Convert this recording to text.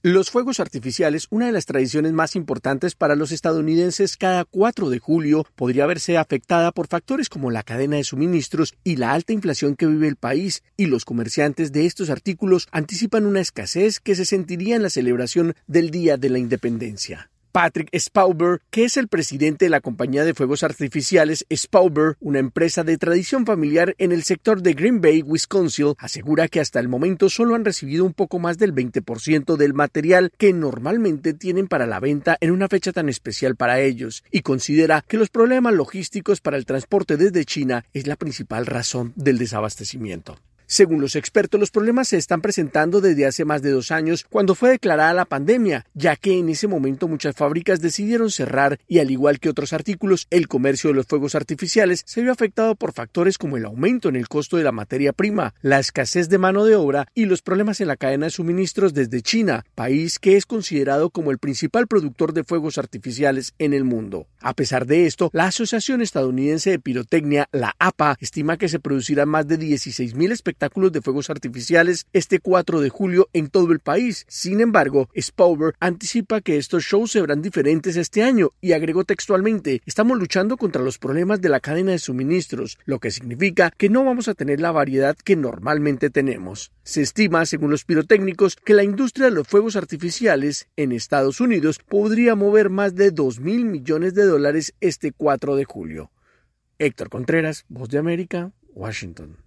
Los fuegos artificiales, una de las tradiciones más importantes para los estadounidenses, cada 4 de julio podría verse afectada por factores como la cadena de suministros y la alta inflación que vive el país, y los comerciantes de estos artículos anticipan una escasez que se sentiría en la celebración del Día de la Independencia. Patrick Spauber, que es el presidente de la compañía de fuegos artificiales Spauber, una empresa de tradición familiar en el sector de Green Bay, Wisconsin, asegura que hasta el momento solo han recibido un poco más del 20% del material que normalmente tienen para la venta en una fecha tan especial para ellos, y considera que los problemas logísticos para el transporte desde China es la principal razón del desabastecimiento. Según los expertos, los problemas se están presentando desde hace más de 2 años, cuando fue declarada la pandemia, ya que en ese momento muchas fábricas decidieron cerrar y, al igual que otros artículos, el comercio de los fuegos artificiales se vio afectado por factores como el aumento en el costo de la materia prima, la escasez de mano de obra y los problemas en la cadena de suministros desde China, país que es considerado como el principal productor de fuegos artificiales en el mundo. A pesar de esto, la Asociación Estadounidense de Pirotecnia, la APA, estima que se producirán más de 16,000 espectáculos de fuegos artificiales este 4 de julio en todo el país. Sin embargo, Spauber anticipa que estos shows serán diferentes este año y agregó textualmente: "Estamos luchando contra los problemas de la cadena de suministros, lo que significa que no vamos a tener la variedad que normalmente tenemos". Se estima, según los pirotécnicos, que la industria de los fuegos artificiales en Estados Unidos podría mover más de $2,000 millones este 4 de julio. Héctor Contreras, Voz de América, Washington.